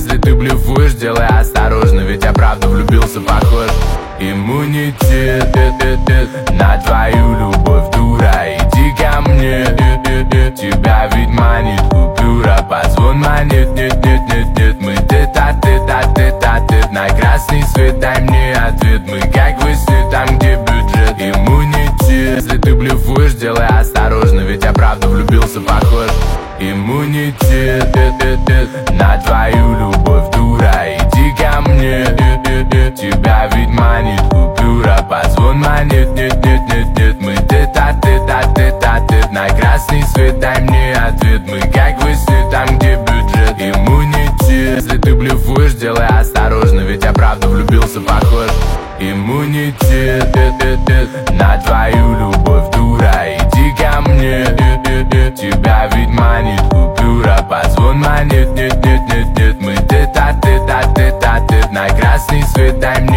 Если ты блефуешь, делай осторожно, ведь я правда влюбился, похож. Иммунитет на твою любовь, дура, иди ко мне. Тебя ведь манит купюра, позвон манит, нет, мы тет-а-тет, на красный свет дай мне ответ. Мы как вы сны, там где бюджет. Иммунитет. Если ты блефуешь, делай осторожно, ведь я правда влюбился, похож. Иммунитет на твою любовь, дура, иди ко мне. Тебя ведь манит купюра, позвон манит, нет, мы тет-а-тет, на красный свет дай мне ответ. Мы как вы сны, там где бюджет. Иммунитет. Если ты блефуешь, делай осторожно, ведь я правда влюбился, похож. Иммунитет на твою любовь, дура, иди ко мне. Тебя ведь манит купюра, позвон манит, нет, мы тет-а-тет, на красный свет дай мне